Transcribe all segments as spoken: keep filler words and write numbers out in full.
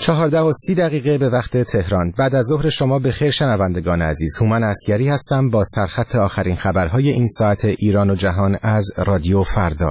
چهارده و سی دقیقه به وقت تهران. بعد از ظهر شما به خیر شنوندگان عزیز. هومن عسگری هستم با سرخط آخرین خبرهای این ساعت ایران و جهان از رادیو فردا.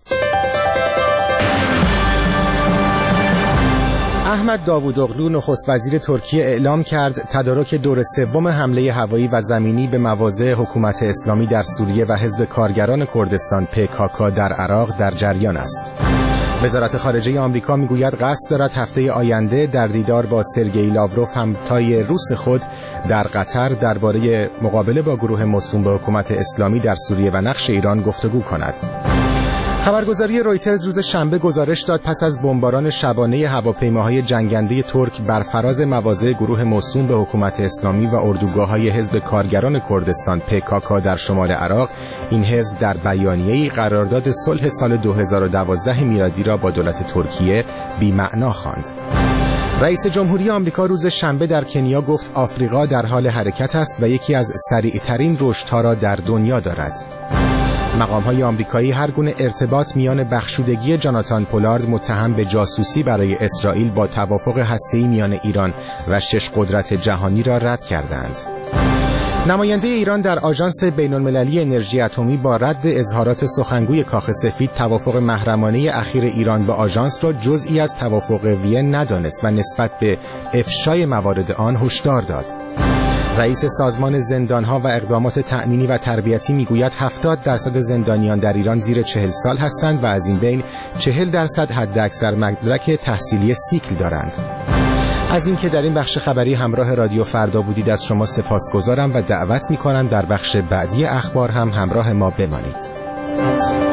احمد داوودوغلو نخست وزیر ترکیه اعلام کرد تدارک دور سوم حمله هوایی و زمینی به مواضع حکومت اسلامی در سوریه و حزب کارگران کردستان پی کا کا در عراق در جریان است. وزارت خارجه آمریکا میگوید قصد دارد هفته آینده در دیدار با سرگئی لاوروف همتای روس خود در قطر درباره مقابله با گروه موسوم به حکومت اسلامی در سوریه و نقش ایران گفتگو کند. خبرگزاری رویترز روز شنبه گزارش داد پس از بمباران شبانه هواپیماهای جنگنده ترک بر فراز مواضع گروه موسوم به حکومت اسلامی و اردوگاه‌های حزب کارگران کردستان پی کا کا در شمال عراق، این حزب در بیانیه‌ای قرارداد صلح سال دو هزار و دوازده میلادی را با دولت ترکیه بی‌معنا خواند. رئیس جمهوری آمریکا روز شنبه در کنیا گفت آفریقا در حال حرکت است و یکی از سریع‌ترین رشدها را در دنیا دارد. مقام‌های آمریکایی هر گونه ارتباط میان بخشودگی جاناتان پولارد متهم به جاسوسی برای اسرائیل با توافق هسته‌ای میان ایران و شش قدرت جهانی را رد کردند. نماینده ایران در آژانس بین‌المللی انرژی اتمی با رد اظهارات سخنگوی کاخ سفید توافق محرمانه اخیر ایران با آژانس را جزئی از توافق وین ندانست و نسبت به افشای موارد آن هشدار داد. رئیس سازمان زندانها و اقدامات تأمینی و تربیتی میگوید هفتاد درصد زندانیان در ایران زیر چهل سال هستند و از این بین چهل درصد حداکثر مدرک تحصیلی سیکل دارند. از اینکه در این بخش خبری همراه رادیو فردا بودید از شما سپاسگزارم و دعوت میکنم در بخش بعدی اخبار هم همراه ما بمانید.